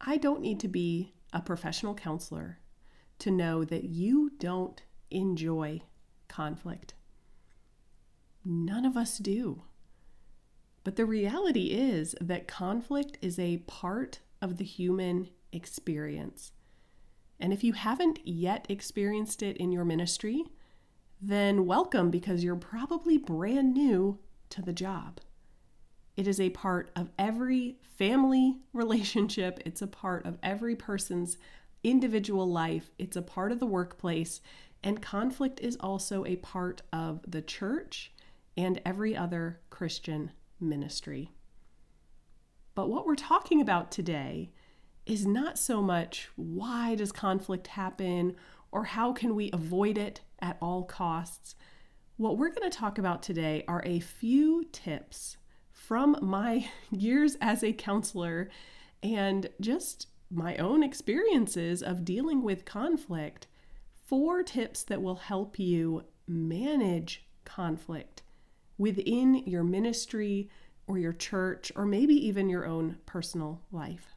I don't need to be a professional counselor to know that you don't enjoy conflict. None of us do. But the reality is that conflict is a part of the human experience. And if you haven't yet experienced it in your ministry, then welcome, because you're probably brand new to the job. It is a part of every family relationship. It's a part of every person's individual life. It's a part of the workplace. And conflict is also a part of the church and every other Christian ministry. But what we're talking about today is not so much why does conflict happen or how can we avoid it at all costs. What we're going to talk about today are a few tips from my years as a counselor and just my own experiences of dealing with conflict. 4 tips that will help you manage conflict within your ministry or your church, or maybe even your own personal life.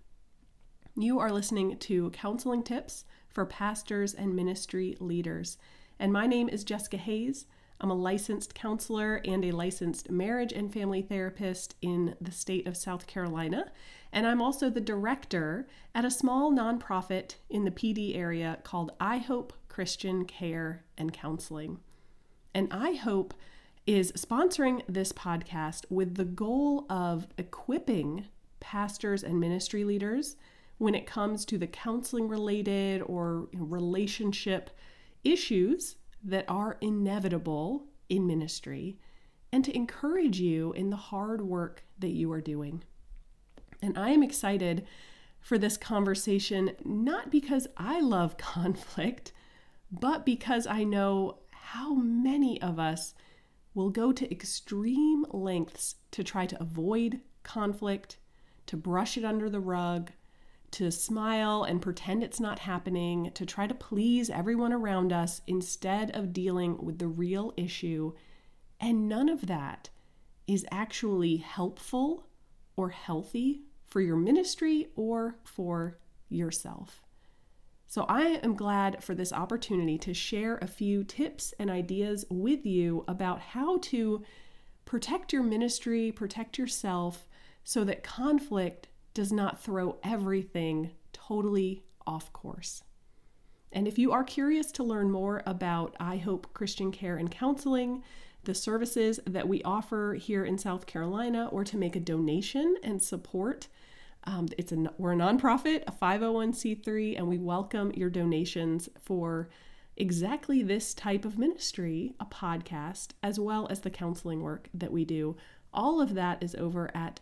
You are listening to Counseling Tips for Pastors and Ministry Leaders. And my name is Jessica Hayes. I'm a licensed counselor and a licensed marriage and family therapist in the state of South Carolina. And I'm also the director at a small nonprofit in the PD area called iHope Christian Care and Counseling. And iHope is sponsoring this podcast with the goal of equipping pastors and ministry leaders when it comes to the counseling related or relationship issues that are inevitable in ministry, and to encourage you in the hard work that you are doing. And I am excited for this conversation, not because I love conflict, but because I know how many of us will go to extreme lengths to try to avoid conflict, to brush it under the rug, to smile and pretend it's not happening, to try to please everyone around us instead of dealing with the real issue. And none of that is actually helpful or healthy for your ministry or for yourself. So I am glad for this opportunity to share a few tips and ideas with you about how to protect your ministry, protect yourself, so that conflict does not throw everything totally off course. And if you are curious to learn more about iHope Christian Care and Counseling, the services that we offer here in South Carolina, or to make a donation and support, we're a nonprofit, a 501c3, and we welcome your donations for exactly this type of ministry, a podcast, as well as the counseling work that we do. All of that is over at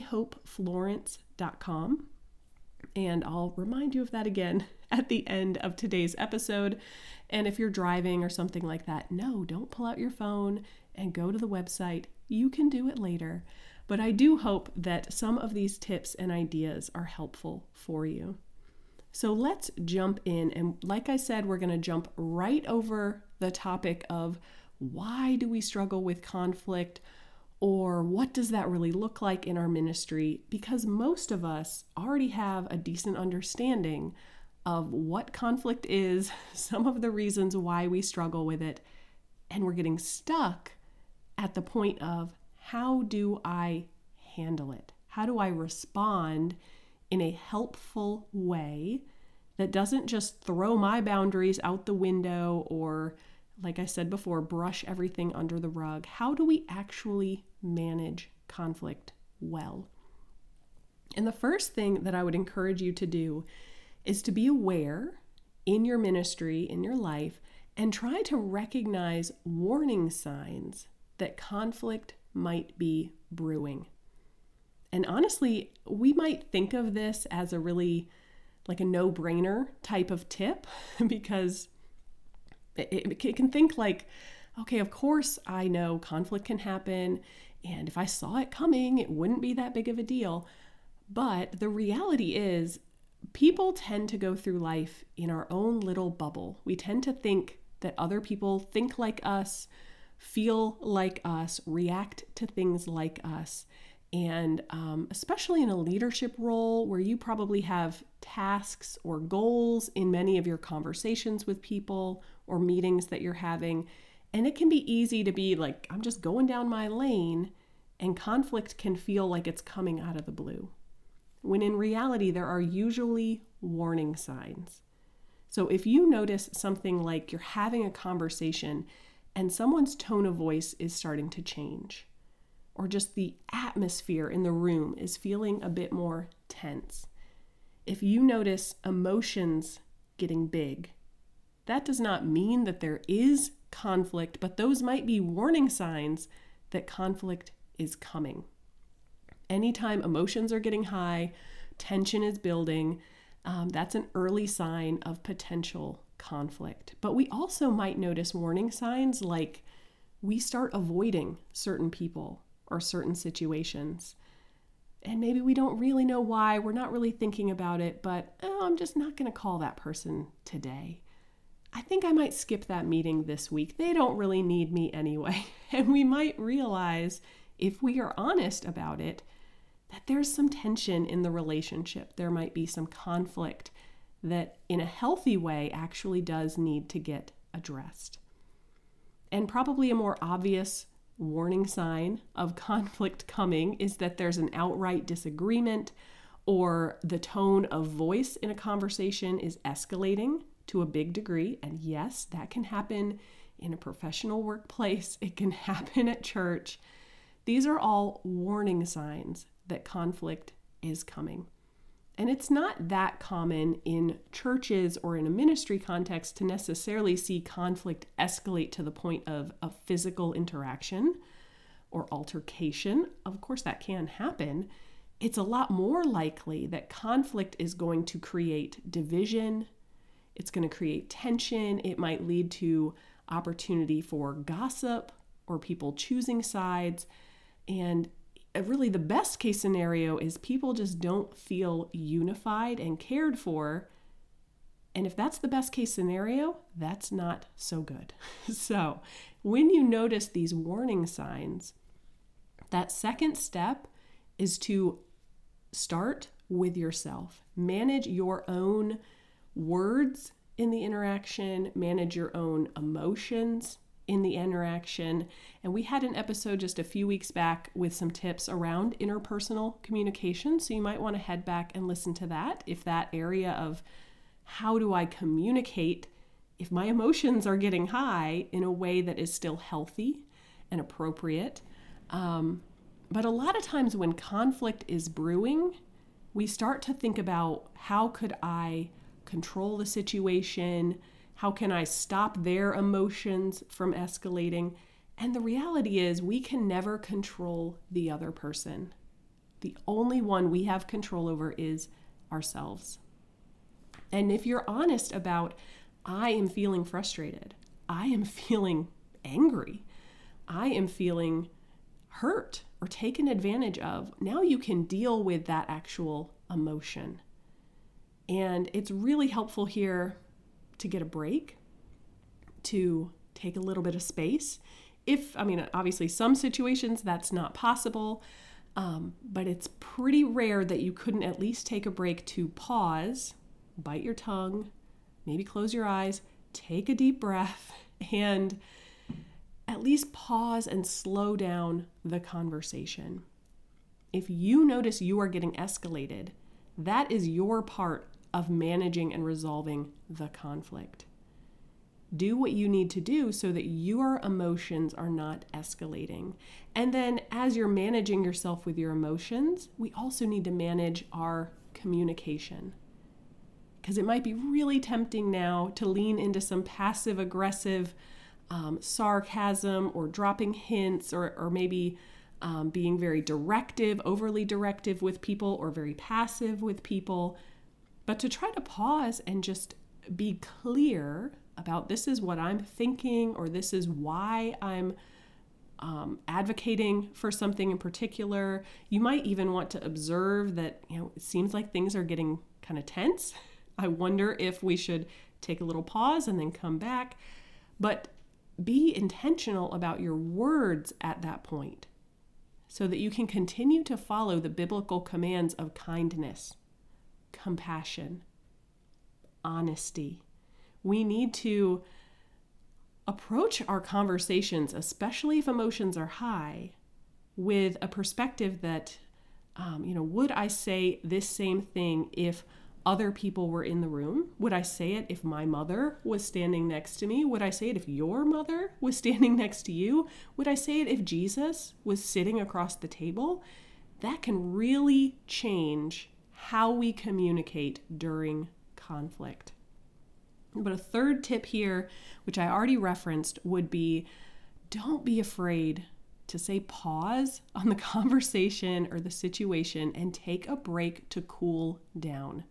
ihopeflorence.com. And I'll remind you of that again at the end of today's episode. And if you're driving or something like that, no, don't pull out your phone and go to the website. You can do it later. But I do hope that some of these tips and ideas are helpful for you. So let's jump in. And like I said, we're going to jump right over the topic of why do we struggle with conflict, or what does that really look like in our ministry? Because most of us already have a decent understanding of what conflict is, some of the reasons why we struggle with it, and we're getting stuck at the point of, how do I handle it? How do I respond in a helpful way that doesn't just throw my boundaries out the window or, like I said before, brush everything under the rug? How do we actually manage conflict well? And the first thing that I would encourage you to do is to be aware in your ministry, in your life, and try to recognize warning signs that conflict might be brewing. And honestly, we might think of this as a really like a no-brainer type of tip because it can think like, okay, of course I know conflict can happen, and if I saw it coming, it wouldn't be that big of a deal. But the reality is, people tend to go through life in our own little bubble. We tend to think that other people think like us, feel like us, react to things like us. And especially in a leadership role where you probably have tasks or goals in many of your conversations with people or meetings that you're having. And it can be easy to be like, I'm just going down my lane, and conflict can feel like it's coming out of the blue. When in reality, there are usually warning signs. So if you notice something like you're having a conversation and someone's tone of voice is starting to change, or just the atmosphere in the room is feeling a bit more tense, if you notice emotions getting big, that does not mean that there is conflict, but those might be warning signs that conflict is coming. Anytime emotions are getting high, tension is building, that's an early sign of potential conflict. But we also might notice warning signs like we start avoiding certain people or certain situations. And maybe we don't really know why, we're not really thinking about it, but I'm just not going to call that person today. I think I might skip that meeting this week. They don't really need me anyway. And we might realize, if we are honest about it, that there's some tension in the relationship. There might be some conflict that in a healthy way actually does need to get addressed. And probably a more obvious warning sign of conflict coming is that there's an outright disagreement, or the tone of voice in a conversation is escalating to a big degree. And yes, that can happen in a professional workplace. It can happen at church. These are all warning signs that conflict is coming. And it's not that common in churches or in a ministry context to necessarily see conflict escalate to the point of a physical interaction or altercation. Of course, that can happen. It's a lot more likely that conflict is going to create division. It's going to create tension. It might lead to opportunity for gossip or people choosing sides. And really the best case scenario is people just don't feel unified and cared for. And if that's the best case scenario, that's not so good. So when you notice these warning signs, that second step is to start with yourself. Manage your own words in the interaction, manage your own emotions in the interaction. And we had an episode just a few weeks back with some tips around interpersonal communication. So you might want to head back and listen to that if that area of how do I communicate if my emotions are getting high in a way that is still healthy and appropriate. But a lot of times when conflict is brewing, we start to think about how could I control the situation? How can I stop their emotions from escalating? And the reality is we can never control the other person. The only one we have control over is ourselves. And if you're honest about, I am feeling frustrated, I am feeling angry, I am feeling hurt or taken advantage of, now you can deal with that actual emotion. And it's really helpful here to get a break, to take a little bit of space. Obviously some situations that's not possible, but it's pretty rare that you couldn't at least take a break to pause, bite your tongue, maybe close your eyes, take a deep breath, and at least pause and slow down the conversation. If you notice you are getting escalated, that is your part of managing and resolving the conflict. Do what you need to do so that your emotions are not escalating. And then as you're managing yourself with your emotions, we also need to manage our communication. Because it might be really tempting now to lean into some passive aggressive sarcasm or dropping hints or maybe being very directive, overly directive with people, or very passive with people. But to try to pause and just be clear about this is what I'm thinking, or this is why I'm advocating for something in particular. You might even want to observe that, it seems like things are getting kind of tense. I wonder if we should take a little pause and then come back. But be intentional about your words at that point. so that you can continue to follow the biblical commands of kindness, compassion, honesty. We need to approach our conversations, especially if emotions are high, with a perspective that, would I say this same thing if other people were in the room? Would I say it if my mother was standing next to me? Would I say it if your mother was standing next to you? Would I say it if Jesus was sitting across the table? That can really change how we communicate during conflict. But a third tip here, which I already referenced, would be don't be afraid to say pause on the conversation or the situation and take a break to cool down.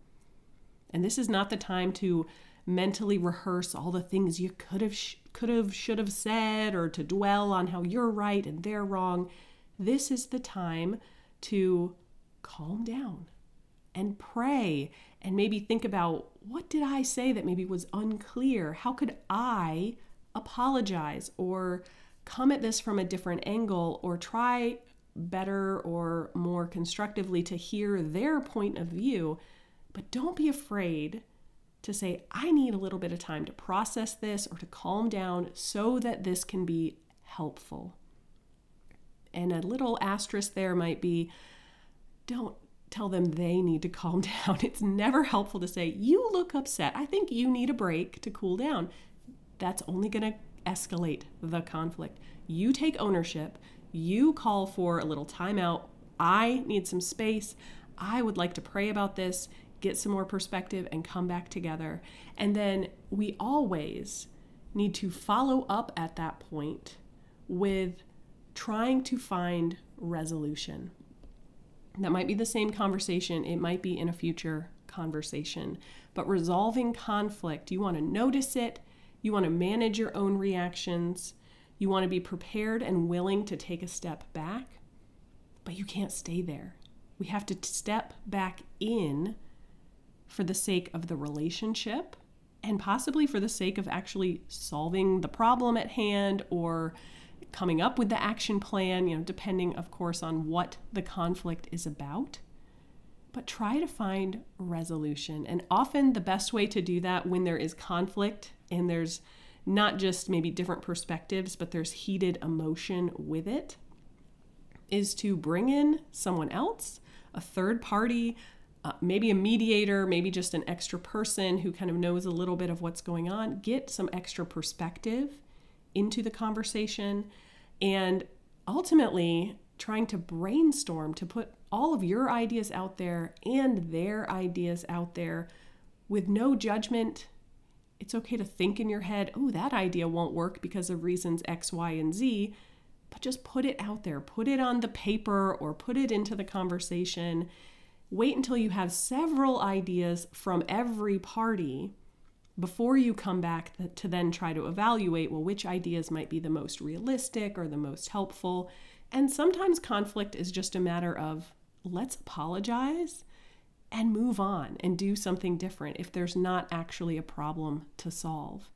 And this is not the time to mentally rehearse all the things you could have, should have said, or to dwell on how you're right and they're wrong. This is the time to calm down and pray and maybe think about, what did I say that maybe was unclear? How could I apologize or come at this from a different angle, or try better or more constructively to hear their point of view? But don't be afraid to say, I need a little bit of time to process this or to calm down so that this can be helpful. And a little asterisk there might be, don't tell them they need to calm down. It's never helpful to say, you look upset. I think you need a break to cool down. That's only going to escalate the conflict. You take ownership. You call for a little timeout. I need some space. I would like to pray about this, get some more perspective, and come back together. And then we always need to follow up at that point with trying to find resolution. That might be the same conversation. It might be in a future conversation. But resolving conflict, you want to notice it. You want to manage your own reactions. You want to be prepared and willing to take a step back. But you can't stay there. We have to step back in for the sake of the relationship and possibly for the sake of actually solving the problem at hand or coming up with the action plan, depending, of course, on what the conflict is about. But try to find resolution. And often the best way to do that when there is conflict and there's not just maybe different perspectives, but there's heated emotion with it, is to bring in someone else, a third party, maybe a mediator, maybe just an extra person who kind of knows a little bit of what's going on. Get some extra perspective into the conversation, and ultimately trying to brainstorm to put all of your ideas out there and their ideas out there with no judgment. It's okay to think in your head, oh, that idea won't work because of reasons X, Y, and Z, but just put it out there. Put it on the paper or put it into the conversation. Wait until you have several ideas from every party before you come back to then try to evaluate, well, which ideas might be the most realistic or the most helpful. And sometimes conflict is just a matter of, let's apologize and move on and do something different if there's not actually a problem to solve.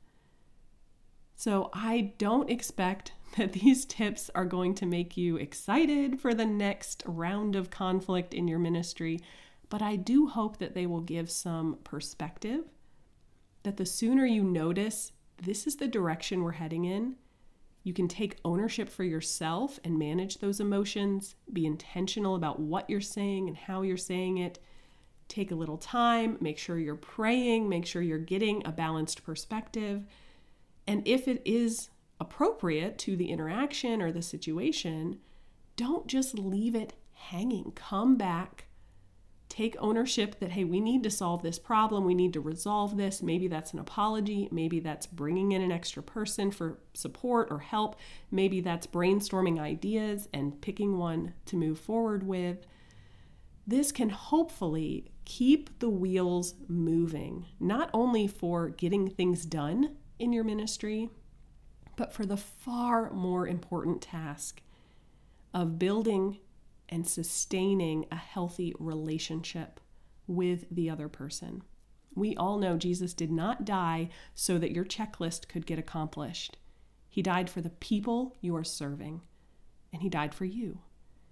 So I don't expect that these tips are going to make you excited for the next round of conflict in your ministry, but I do hope that they will give some perspective, that the sooner you notice this is the direction we're heading in, you can take ownership for yourself and manage those emotions, be intentional about what you're saying and how you're saying it. Take a little time, make sure you're praying, make sure you're getting a balanced perspective. And if it is appropriate to the interaction or the situation, don't just leave it hanging. Come back, take ownership that, hey, we need to solve this problem. We need to resolve this. Maybe that's an apology. Maybe that's bringing in an extra person for support or help. Maybe that's brainstorming ideas and picking one to move forward with. This can hopefully keep the wheels moving, not only for getting things done in your ministry, but for the far more important task of building and sustaining a healthy relationship with the other person. We all know Jesus did not die so that your checklist could get accomplished. He died for the people you are serving, and he died for you.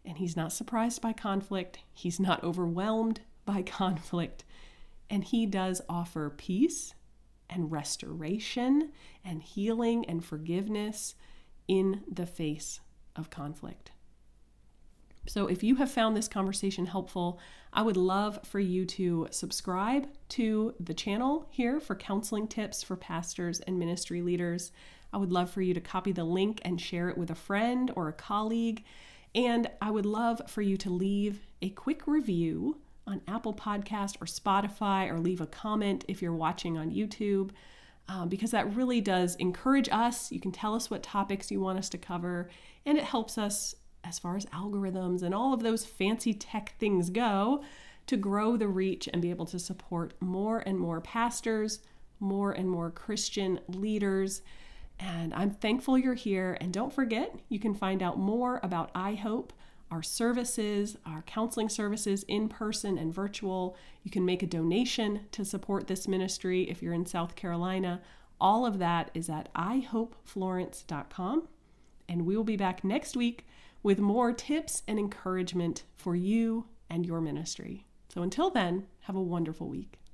and he's not surprised by conflict. He's not overwhelmed by conflict. And he does offer peace and restoration and healing and forgiveness in the face of conflict. So if you have found this conversation helpful, I would love for you to subscribe to the channel here for counseling tips for pastors and ministry leaders. I would love for you to copy the link and share it with a friend or a colleague. And I would love for you to leave a quick review on Apple Podcast or Spotify, or leave a comment if you're watching on YouTube, because that really does encourage us. You can tell us what topics you want us to cover, and it helps us, as far as algorithms and all of those fancy tech things go, to grow the reach and be able to support more and more pastors, more and more Christian leaders. And I'm thankful you're here. And don't forget, you can find out more about iHope, our services, our counseling services, in person and virtual. You can make a donation to support this ministry if you're in South Carolina. All of that is at ihopeflorence.com. And we will be back next week with more tips and encouragement for you and your ministry. So until then, have a wonderful week.